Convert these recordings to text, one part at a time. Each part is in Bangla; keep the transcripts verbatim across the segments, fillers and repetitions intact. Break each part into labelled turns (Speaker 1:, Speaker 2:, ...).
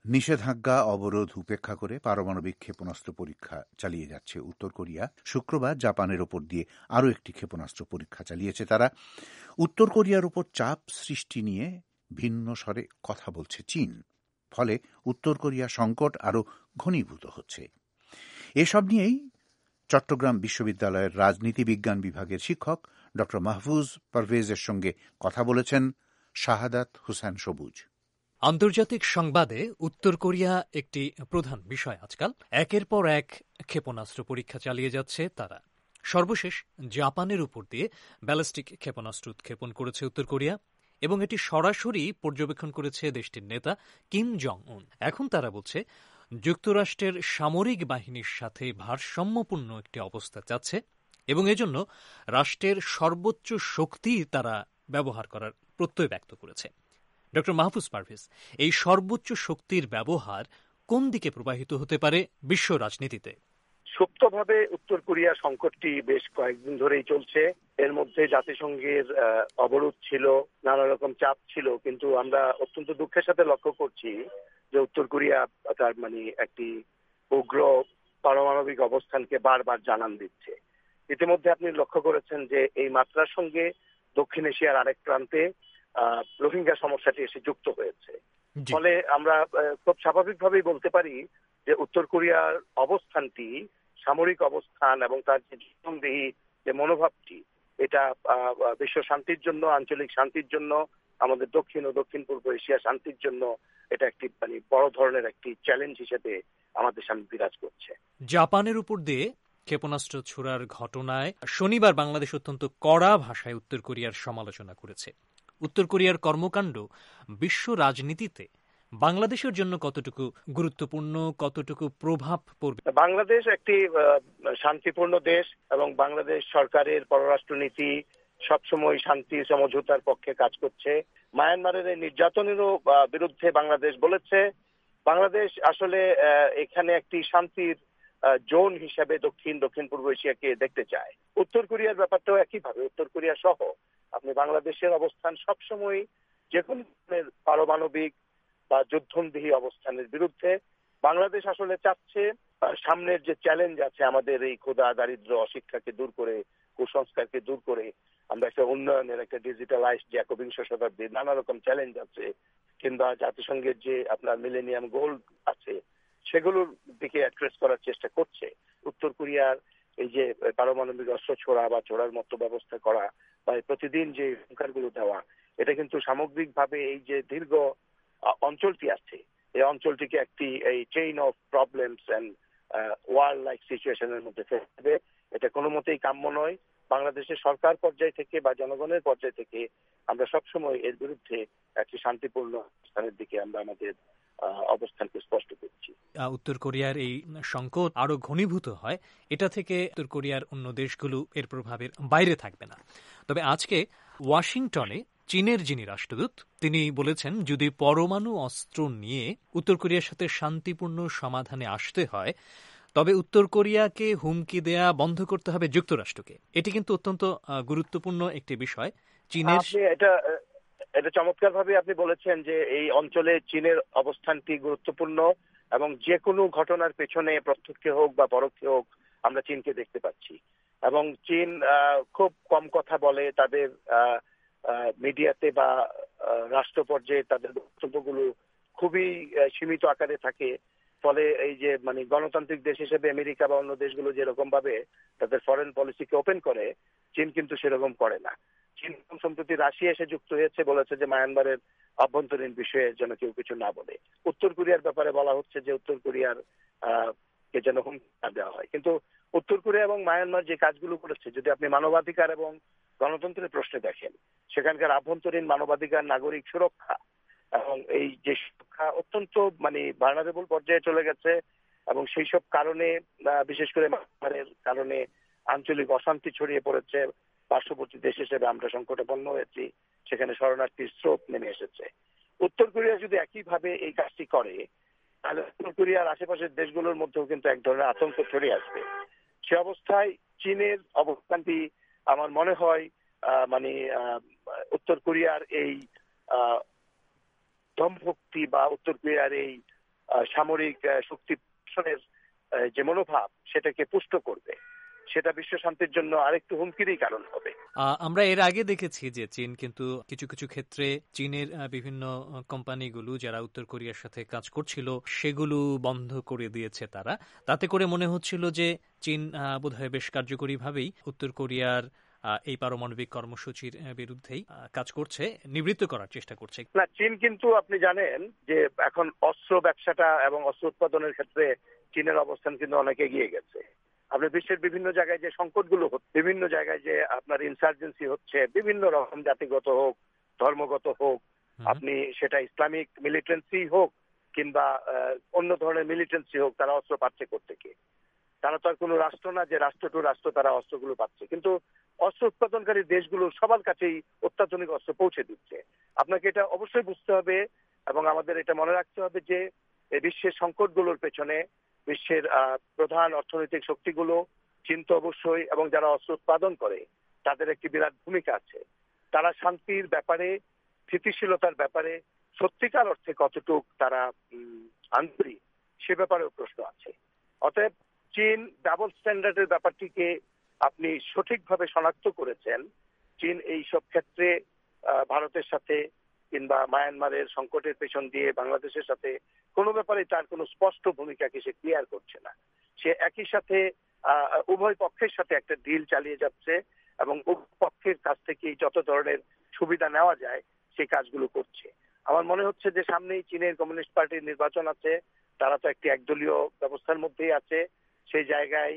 Speaker 1: নিষেধাজ্ঞা অবরোধ উপেক্ষা করে পারমাণবিক ক্ষেপণাস্ত্র পরীক্ষা চালিয়ে যাচ্ছে উত্তর কোরিয়া। শুক্রবার জাপানের ওপর দিয়ে আরও একটি ক্ষেপণাস্ত্র পরীক্ষা চালিয়েছে তারা। উত্তর কোরিয়ার উপর চাপ সৃষ্টি নিয়ে ভিন্ন স্বরে কথা বলছে চীন। ফলে উত্তর কোরিয়া সংকট আরও ঘনীভূত হচ্ছে। এসব নিয়েই চট্টগ্রাম বিশ্ববিদ্যালয়ের রাজনীতি বিজ্ঞান বিভাগের শিক্ষক ড মাহফুজ পারভেজের সঙ্গে কথা বলেছেন শাহাদাত হোসেন সবুজ।
Speaker 2: আন্তর্জাতিক সংবাদে উত্তর কোরিয়া একটি প্রধান বিষয় আজকাল। একের পর এক ক্ষেপণাস্ত্র পরীক্ষা চালিয়ে যাচ্ছে তারা। সর্বশেষ জাপানের উপর দিয়ে ব্যালিস্টিক ক্ষেপণাস্ত্র উৎক্ষেপণ করেছে উত্তর কোরিয়া এবং এটি সরাসরি পর্যবেক্ষণ করেছে দেশটির নেতা কিম জং উন। এখন তারা বলছে যুক্তরাষ্ট্রের সামরিক বাহিনীর সাথে ভারসাম্যপূর্ণ একটি অবস্থা চাচ্ছে এবং এজন্য রাষ্ট্রের সর্বোচ্চ শক্তি তারা ব্যবহার করার প্রত্যয় ব্যক্ত করেছে। ডক্টর মাহফুজ পারভেজ, এই সর্বোচ্চ শক্তির ব্যবহার কোন দিকে প্রবাহিত হতে পারে বিশ্ব রাজনীতিতে?
Speaker 3: সুপ্তভাবে উত্তর কোরিয়া সংকটটি বেশ কয়েকদিন ধরেই চলছে। এর মধ্যে জাতিসংঘের অবরোধ ছিল, নানা রকম চাপ ছিল, কিন্তু আমরা অত্যন্ত দুঃখের সাথে লক্ষ্য করছি যে উত্তর কোরিয়া তার মানে একটি উগ্র পারমাণবিক অবস্থানকে বারবার জানান দিচ্ছে। ইতিমধ্যে আপনি লক্ষ্য করেছেন যে এই মাত্রার সঙ্গে দক্ষিণ এশিয়ার আরেক প্রান্তে রোহিঙ্গা সমস্যাটি এসে যুক্ত হয়েছে। ফলে আমরা খুব স্বাভাবিকভাবেই বলতে পারি যে উত্তর কোরিয়ার অবস্থানটি, সামরিক অবস্থান এবং তার যে জনদেহী যে মনোভাবটি, এটা বিশ্ব শান্তির জন্য, আঞ্চলিক শান্তির জন্য, আমাদের দক্ষিণ ও দক্ষিণ পূর্ব এশিয়া শান্তির জন্য এটা একটি মানে বড় ধরনের একটি চ্যালেঞ্জ হিসেবে আমাদের সামনে বিরাজ করছে।
Speaker 2: জাপানের উপর দিয়ে ক্ষেপণাস্ত্র ছোড়ার ঘটনায় শনিবার বাংলাদেশ অত্যন্ত কড়া ভাষায় উত্তর কোরিয়ার সমালোচনা করেছে। উত্তর কোরিয়ার কর্মকাণ্ড বিশ্ব রাজনীতিতে বাংলাদেশের জন্য কতটুকু গুরুত্বপূর্ণ, কতটুকু প্রভাব পড়বে?
Speaker 3: বাংলাদেশ একটি শান্তিপূর্ণ দেশ এবং বাংলাদেশ সরকারের পররাষ্ট্রনীতি সবসময় শান্তি সমঝোতার পক্ষে কাজ করছে। মায়ানমারের এই নির্যাতনেরও বিরুদ্ধে বাংলাদেশ বলেছে। বাংলাদেশ আসলে এখানে একটি শান্তির জোন হিসেবে দক্ষিণ দক্ষিণ পূর্ব এশিয়াকে দেখতে চায়। উত্তর কোরিয়ার ব্যাপারটাও একইভাবে। উত্তর কোরিয়া সহ আপনি বাংলাদেশের অবস্থান সবসময় যে কোনো ধরনের পারমাণবিক বা যুদ্ধন্দেহী অবস্থানের বিরুদ্ধে। বাংলাদেশ আসলে চাচ্ছে সামনের যে চ্যালেঞ্জ আছে আমাদের এই ক্ষুধা, দারিদ্র, অশিক্ষাকে দূর করে, কুসংস্কারকে দূর করে আমরা একটা উন্নয়নের, একটা ডিজিটালাইজড যে একবিংশ শতাব্দীর নানা রকম চ্যালেঞ্জ আছে, কিংবা জাতিসংঘের যে আপনার মিলেনিয়াম গোল আছে, সেগুলোর দিকে অ্যাড্রেস করার চেষ্টা করছে। উত্তর কোরিয়ার এই যে পারমাণবিক অস্ত্র ছোড়া বা ছোড়ার মতো ব্যবস্থা করা বা প্রতিদিন যে হুঙ্কারগুলো দেওয়া, এটা কিন্তু সামগ্রিকভাবে এই যে দীর্ঘ অঞ্চলটি আছে, এই অঞ্চলটিকে একটি এই chain of problems and war like সিচুয়েশনের মধ্যে ফেলে দেবে। এটা কোনো মতেই কাম্য নয়। বাংলাদেশের সরকার পর্যায় থেকে বা জনগণের পর্যায় থেকে আমরা সবসময় এর বিরুদ্ধে একটি শান্তিপূর্ণ অবস্থানের দিকে আমরা আমাদের অবস্থানকে স্পষ্ট করছি।
Speaker 2: উত্তর কোরিয়ার এই সংকট আরো ঘনীভূত হয়, এটা থেকে উত্তর কোরিয়ার অন্য দেশগুলো এর প্রভাবের বাইরে থাকবে না। তবে আজকে ওয়াশিংটনে চীনের যিনি রাষ্ট্রদূত, তিনি বলেছেন যদি পরমাণু অস্ত্র নিয়ে উত্তর কোরিয়ার সাথে শান্তিপূর্ণ সমাধানে আসতে হয় তবে উত্তর কোরিয়াকে হুমকি দেয়া বন্ধ করতে হবে যুক্তরাষ্ট্রকে। এটি কিন্তু অত্যন্ত গুরুত্বপূর্ণ একটি বিষয়। চীনের
Speaker 3: এটা এটা চমৎকার ভাবে আপনি বলেছেন যে এই অঞ্চলে চীনের অবস্থানটি গুরুত্বপূর্ণ এবং যে কোনো ঘটনার পেছনে প্রত্যক্ষে হোক বা পরোক্ষে হোক আমরা চীনকে দেখতে পাচ্ছি। এবং চীন খুব কম কথা বলে, তাদের মিডিয়াতে বা রাষ্ট্র পর্যায়ে তাদের বক্তব্যগুলো খুবই সীমিত আকারে থাকে। ফলে এই যে মানে গণতান্ত্রিক দেশ হিসেবে আমেরিকা বা অন্য দেশগুলো যেরকম ভাবে তাদের ফরেন পলিসিকে ওপেন করে, চীন কিন্তু সেরকম করে না। চীন সম্প্রতি রাশিয়া এসে যুক্ত হয়েছে, বলেছে যে মায়ানমারের অভ্যন্তরীণ বিষয়ে যেন কেউ কিছু না বলে। উত্তর কোরিয়ার ব্যাপারে বলা হচ্ছে যে উত্তর কোরিয়ার কে যেন হুমকি না দেওয়া হয়। কিন্তু উত্তর কোরিয়া এবং মায়ানমার যে কাজগুলো করেছে, যদি আপনি মানবাধিকার এবং গণতন্ত্রের প্রশ্নে দেখেন, সেখানকার আভ্যন্তরীণ মানবাধিকার, নাগরিক সুরক্ষা এবং এই যে সুরক্ষা অত্যন্ত মানে ভালনারেবল পর্যায়ে চলে গেছে এবং সেই সব কারণে বিশেষ করে মায়ানমারের কারণে আঞ্চলিক অশান্তি ছড়িয়ে পড়েছে। পার্শ্ববর্তী দেশ হিসেবে আমরা সংকটাপন্ন হয়েছি, সেখানে শরণার্থীর স্রোত নেমে এসেছে। উত্তর কোরিয়া যদি একইভাবে এই কাজটি করে, তাহলে উত্তর কোরিয়ার আশেপাশের দেশগুলোর মধ্যেও কিন্তু এক ধরনের আতঙ্ক ছড়িয়ে আসবে। সে অবস্থায় চীনের অবস্থানটি আমার মনে হয় মানে উত্তর কোরিয়ার এই দমভক্তি বা উত্তর কোরিয়ার এই সামরিক শক্তি প্রদর্শনের যে মনোভাব সেটাকে পুষ্ট করবে, সেটা বিশ্ব শান্তির জন্য আরেকটু হুমকিরই কারণ হবে।
Speaker 2: আমরা এর আগে দেখেছি যে চীন কিন্তু কিছু কিছু ক্ষেত্রে চীনের বিভিন্ন কোম্পানিগুলো যারা উত্তর কোরিয়ার সাথে কাজ করছিল সেগুলো বন্ধ করে দিয়েছে তারা। তাতে করে মনে হচ্ছিল যে চীন বোধহয় বেশ কার্যকরীভাবেই উত্তর কোরিয়ার এই পারমাণবিক কর্মসূচির বিরুদ্ধেই কাজ করছে, নিবৃত্ত করার চেষ্টা করছে।
Speaker 3: না, চীন কিন্তু আপনি জানেন যে এখন অস্ত্র ব্যবসাটা এবং অস্ত্র উৎপাদনের ক্ষেত্রে চীনের অবস্থান কিন্তু অনেক এগিয়ে গেছে। আপনি বিশ্বের বিভিন্ন জায়গায় যে সংকটগুলো হচ্ছে, বিভিন্ন জায়গায় যে আপনার ইনসার্জেন্সি হচ্ছে, বিভিন্ন রকম জাতিগত হোক, ধর্মগত হোক, আপনি সেটা ইসলামিক মিলিটেন্সি হোক কিংবা অন্য ধরনের মিলিটেন্সি হোক, তারা অস্ত্র পাচ্ছে কোত্থেকে? তারা তো আর কোনো রাষ্ট্র না যে রাষ্ট্র টু রাষ্ট্র তারা অস্ত্রগুলো পাচ্ছে। কিন্তু অস্ত্র উৎপাদনকারী দেশগুলো সবার কাছেই অত্যাধুনিক অস্ত্র পৌঁছে দিচ্ছে। আপনাকে এটা অবশ্যই বুঝতে হবে এবং আমাদের এটা মনে রাখতে হবে যে বিশ্বের সংকটগুলোর পেছনে বিশ্বের প্রধান অর্থনৈতিক শক্তিগুলো, চীন তো অবশ্যই, এবং যারা অস্ত্র উৎপাদন করে তাদের একটি বিরাট ভূমিকা আছে। তারা শান্তির ব্যাপারে, স্থিতিশীলতার ব্যাপারে সত্যিকার অর্থে কতটুক তারা আন্তরিক সে ব্যাপারেও প্রশ্ন আছে। অতএব চীন ডাবল স্ট্যান্ডার্ডের ব্যাপারটিকে আপনি সঠিকভাবে শনাক্ত করেছেন। চীন এই সব ক্ষেত্রে ভারতের সাথে কিংবা মায়ানমারের সংকটের পেছন দিয়ে বাংলাদেশের সাথে কোনো ব্যাপারে তার কোনো স্পষ্ট ভূমিকাকে সে ক্লিয়ার করছে না। সে একই সাথে উভয় পক্ষের সাথে একটা ডিল চালিয়ে যাচ্ছে এবং উভয় পক্ষের কাছ থেকেই যত ধরনের সুবিধা নেওয়া যায় সেই কাজগুলো করছে। আমার মনে হচ্ছে যে সামনেই চীনের কমিউনিস্ট পার্টির নির্বাচন আছে, তারা তো একটি একদলীয় ব্যবস্থার মধ্যেই আছে। সেই জায়গায়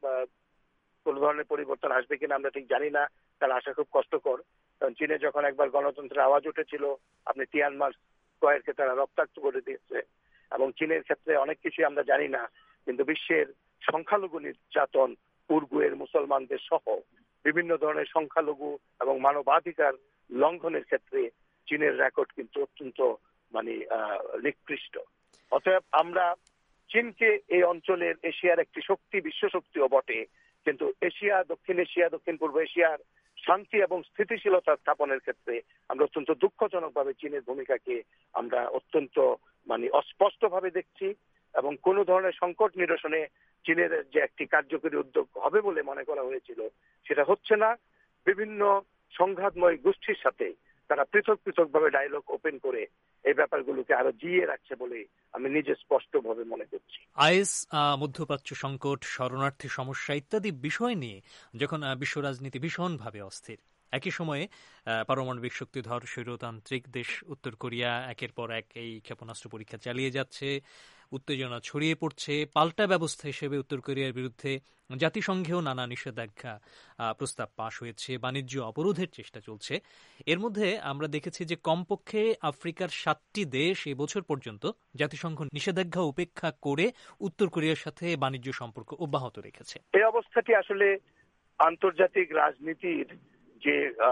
Speaker 3: কোন ধরনের পরিবর্তন আসবে কিনা আমরা ঠিক জানি না, তার আশা খুব কষ্টকর। কারণ চীনে যখন একবার গণতন্ত্রের আওয়াজ উঠেছিল, আপনি তিয়ানমার স্কয়ারকে তারা রক্তাক্ত করে দিয়েছে এবং চীনের ক্ষেত্রে অনেক কিছু আমরা জানি না, কিন্তু বিশ্বের সংখ্যালঘু নির্যাতন, উইঘুর মুসলমানদের সহ বিভিন্ন ধরনের সংখ্যালঘু এবং মানবাধিকার লঙ্ঘনের ক্ষেত্রে চীনের রেকর্ড কিন্তু অত্যন্ত মানে নিকৃষ্ট। অতএব আমরা চীনকে এই অঞ্চলের এশিয়ার একটি শক্তি, বিশ্ব শক্তিও বটে, কিন্তু এশিয়া, দক্ষিণ এশিয়া, দক্ষিণ পূর্ব এশিয়ার শান্তি এবং স্থিতিশীলতা স্থাপনের ক্ষেত্রে আমরা অত্যন্ত দুঃখজনকভাবে চীনের ভূমিকাকে আমরা অত্যন্ত মানে অস্পষ্টভাবে দেখছি এবং কোনো ধরনের সংকট নিরসনে চীনের যে একটি কার্যকরী উদ্যোগ হবে বলে মনে করা হয়েছিল সেটা হচ্ছে না। বিভিন্ন সংঘাতময় গোষ্ঠীর সাথে তারা পৃথক পৃথক ভাবে ডায়লগ ওপেন করে এই ব্যাপারগুলোকে আরো জিয়ে রাখছে বলে আমি নিজে স্পষ্টভাবে মনে করছি।
Speaker 2: আইএস, মধ্যপ্রাচ্য সংকট, শরণার্থী সমস্যা ইত্যাদি বিষয় নিয়ে যখন বিশ্ব রাজনীতি ভীষণভাবে অস্থির, একই সময়ে পারমাণবিক শক্তিধর স্বৈরতান্ত্রিক দেশ উত্তর কোরিয়া একের পর এক এই ক্ষেপণাস্ত্র পরীক্ষা চালিয়ে যাচ্ছে, উত্তেজনা ছড়িয়ে পড়ছে। পাল্টা ব্যবস্থা হিসেবে উত্তর কোরিয়ার বিরুদ্ধে জাতিসংঘেও নানা নিষেধাজ্ঞা প্রস্তাব পাশ হয়েছে, বাণিজ্য অবরোধের চেষ্টা চলছে। এর মধ্যে আমরা দেখেছি যে কমপক্ষে আফ্রিকার সাতটি দেশ এবছর পর্যন্ত জাতিসংঘ নিষেধাজ্ঞা উপেক্ষা করে উত্তর কোরিয়ার সাথে বাণিজ্য সম্পর্ক অব্যাহত রেখেছে।
Speaker 3: এই অবস্থাটি আসলে আন্তর্জাতিক রাজনীতির যে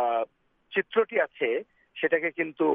Speaker 3: চিত্রটি আছে সেটাকে কিন্তু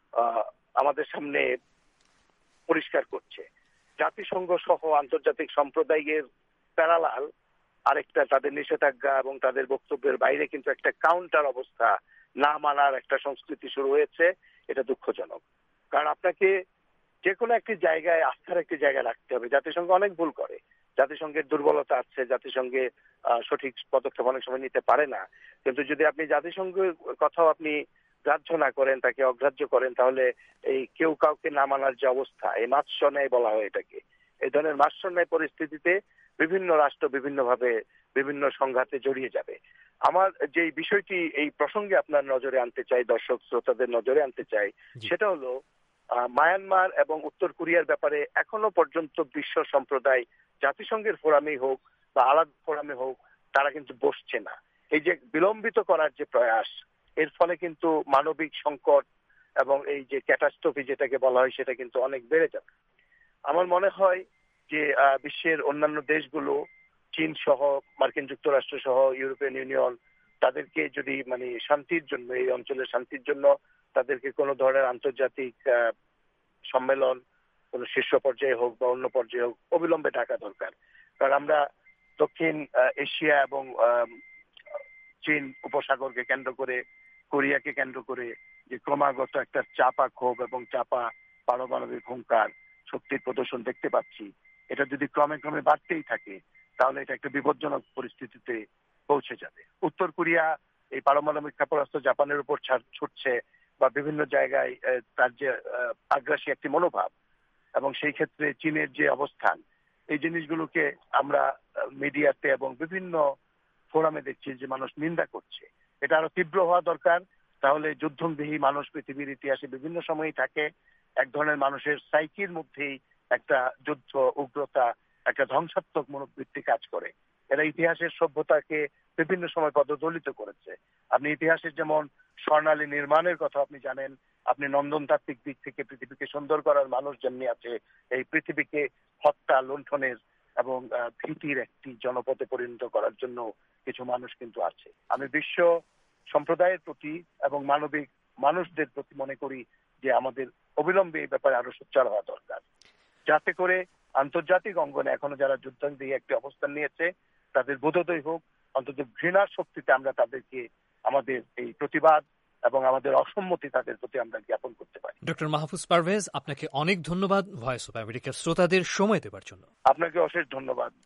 Speaker 3: আমাদের সামনে পরিষ্কার করছে। জাতিসংঘ সহ আন্তর্জাতিক সম্প্রদায়ের প্যারালাল আরেকটা তাদের নিষেধাজ্ঞা এবং তাদের বক্তব্যের বাইরে কিন্তু একটা কাউন্টার অবস্থা, না মানার একটা সংস্কৃতি শুরু হয়েছে। এটা দুঃখজনক, কারণ আপনাকে যে কোনো একটি জায়গায় আস্থার একটি জায়গায় রাখতে হবে। জাতিসংঘ অনেক ভুল করে, জাতিসংঘের দুর্বলতা আছে, জাতিসংঘে সঠিক পদক্ষেপ অনেক সময় নিতে পারে না। কিন্তু যদি আপনি জাতিসংঘের কথাও আপনি গ্রাহ্য না করেন, তাকে অগ্রাহ্য করেন, তাহলে এই কেউ কাউকে না মানার যে অবস্থা, এই মাৎস্যন্যায় বলা হয় এটাকে, এই ধরনের মাৎস্যন্যায় পরিস্থিতিতে বিভিন্ন রাষ্ট্র বিভিন্নভাবে বিভিন্ন সংঘাতে জড়িয়ে যাবে। আমার যে বিষয়টি এই প্রসঙ্গে আপনার নজরে আনতে চাই, দর্শক শ্রোতাদের নজরে আনতে চাই, সেটা হলো মায়ানমার এবং উত্তর কোরিয়ার ব্যাপারে এখনো পর্যন্ত বিশ্ব সম্প্রদায় জাতিসংঘের ফোরামে হোক বা আলাদা ফোরামে হোক তারা কিন্তু বসছে না। এই যে বিলম্বিত করার যে প্রয়াস, এর ফলে কিন্তু মানবিক সংকট এবং এই যে ক্যাটাস্ট্রফি যেটাকে বলা হয় সেটা কিন্তু অনেক বেড়ে যাবে। আমার মনে হয় যে বিশ্বের অন্যান্য দেশগুলো, চীন সহ, মার্কিন যুক্তরাষ্ট্র সহ, ইউরোপিয়ান ইউনিয়ন, তাদেরকে যদি মানে শান্তির জন্য, এই অঞ্চলের শান্তির জন্য তাদেরকে কোনো ধরনের আন্তর্জাতিক সম্মেলন, কোন শীর্ষ পর্যায়ে হোক বা অন্য পর্যায়ে হোক, অবিলম্বে ডাকা দরকার। কারণ আমরা দক্ষিণ এশিয়া এবং চীন উপসাগরকে কেন্দ্র করে, কোরিয়াকে কেন্দ্র করে যে ক্রমাগত একটা চাপা ক্ষোভ এবং চাপা পারমাণবিক হুঙ্কার, শক্তির প্রদর্শন দেখতে পাচ্ছি, এটা যদি ক্রমে ক্রমে বাড়তেই থাকে তাহলে এটা একটা বিপজ্জনক পরিস্থিতিতে পৌঁছে যাবে। উত্তর কোরিয়া এই পারমাণবিক ক্ষেপণাস্ত্র জাপানের উপর ছুটছে বা বিভিন্ন জায়গায় তার যে আগ্রাসী একটি মনোভাব এবং সেই ক্ষেত্রে চীনের যে অবস্থান, এই জিনিসগুলোকে আমরা মিডিয়াতে এবং বিভিন্ন ফোরামে দেখছি যে মানুষ নিন্দা করছে। এটা আরো তীব্র হওয়া দরকার। তাহলে যুদ্ধবিহী মানুষ পৃথিবীর ইতিহাসে বিভিন্ন সময়ই থাকে। এক ধরনের মানুষের সাইকির মধ্যেই একটা যুদ্ধ, উগ্রতা, একটা ধ্বংসাত্মক মনোবৃত্তি কাজ করে। এরা ইতিহাসের সভ্যতাকে বিভিন্ন সময় পদদলিত করেছে। আপনি ইতিহাসের যেমন স্বর্ণালী নির্মাণের কথা আপনি জানেন, আপনি নন্দনতাত্ত্বিক দিক থেকে পৃথিবীকে সুন্দর করার মানুষ যেমনি আছে, এই পৃথিবীকে হত্যা, লুণ্ঠনের এবং ভীতির একটি জনপদে পরিণত করার জন্য কিছু মানুষ কিন্তু আছে। আমি বিশ্ব সম্প্রদায়ের প্রতি এবং মানবিক মানুষদের প্রতি মনে করি যে আমাদের অবিলম্বে এই ব্যাপারে আরো সোচ্চার হওয়া দরকার, যাতে করে আন্তর্জাতিক অঙ্গনে এখনো যারা যুদ্ধাঙ্গী একটি অবস্থান নিয়েছে তাদের বোধোদয় হোক, অন্তত ঘৃণার শক্তিতে আমরা তাদেরকে আমাদের এই প্রতিবাদ এবং আমাদের অসম্মতি তাদের প্রতি আমরা জ্ঞাপন করতে পারি।
Speaker 2: ডক্টর মাহফুজ পারভেজ, আপনাকে অনেক ধন্যবাদ ভয়েস অফ আমেরিকার শ্রোতাদের সময় দেওয়ার জন্য।
Speaker 3: আপনাকে অশেষ ধন্যবাদ।